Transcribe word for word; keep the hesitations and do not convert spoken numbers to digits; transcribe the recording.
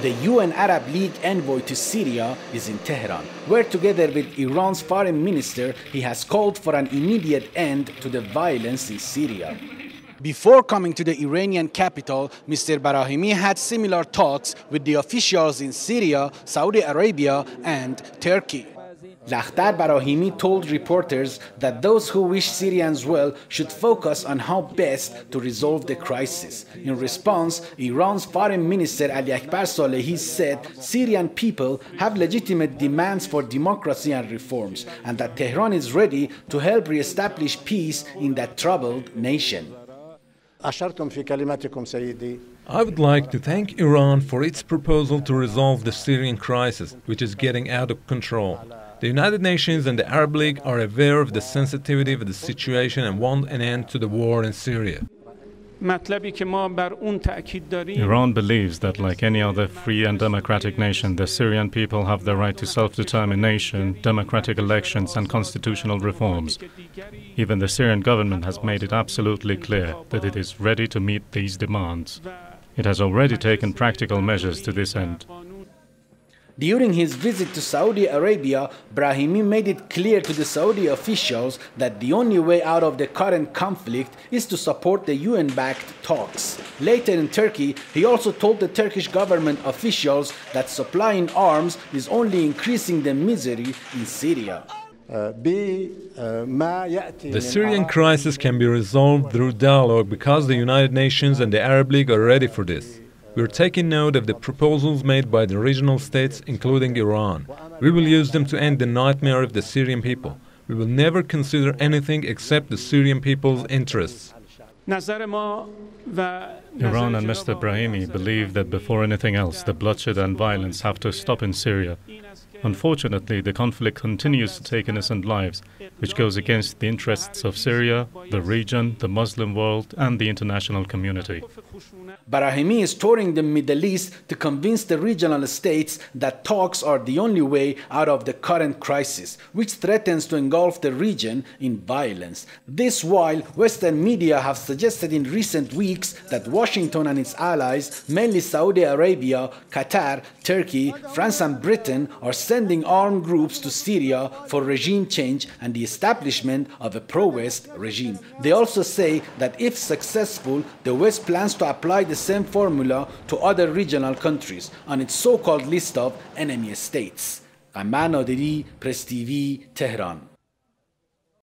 The U N Arab League envoy to Syria is in Tehran, where together with Iran's foreign minister, he has called for an immediate end to the violence in Syria. Before coming to the Iranian capital, Mister Brahimi had similar talks with the officials in Syria, Saudi Arabia, and Turkey. Lakhdar Brahimi told reporters that those who wish Syrians well should focus on how best to resolve the crisis. In response, Iran's foreign minister Ali Akbar Salehi said Syrian people have legitimate demands for democracy and reforms, and that Tehran is ready to help re-establish peace in that troubled nation. I would like to thank Iran for its proposal to resolve the Syrian crisis, which is getting out of control. The United Nations and the Arab League are aware of the sensitivity of the situation and want an end to the war in Syria. Iran believes that, like any other free and democratic nation, the Syrian people have the right to self-determination, democratic elections, and constitutional reforms. Even the Syrian government has made it absolutely clear that it is ready to meet these demands. It has already taken practical measures to this end. During his visit to Saudi Arabia, Brahimi made it clear to the Saudi officials that the only way out of the current conflict is to support the U N-backed talks. Later in Turkey, he also told the Turkish government officials that supplying arms is only increasing the misery in Syria. The Syrian crisis can be resolved through dialogue because the United Nations and the Arab League are ready for this. We are taking note of the proposals made by the regional states, including Iran. We will use them to end the nightmare of the Syrian people. We will never consider anything except the Syrian people's interests. Iran and Mister Brahimi believe that before anything else, the bloodshed and violence have to stop in Syria. Unfortunately, the conflict continues to take innocent lives, which goes against the interests of Syria, the region, the Muslim world, and the international community. Brahimi is touring the Middle East to convince the regional states that talks are the only way out of the current crisis, which threatens to engulf the region in violence. This while Western media have suggested in recent weeks that Washington and its allies, mainly Saudi Arabia, Qatar, Turkey, France and Britain, are sending armed groups to Syria for regime change and the establishment of a pro-West regime. They also say that if successful, the West plans to apply the same formula to other regional countries on its so-called list of enemy states. Qamar Naderi, Press T V, Tehran.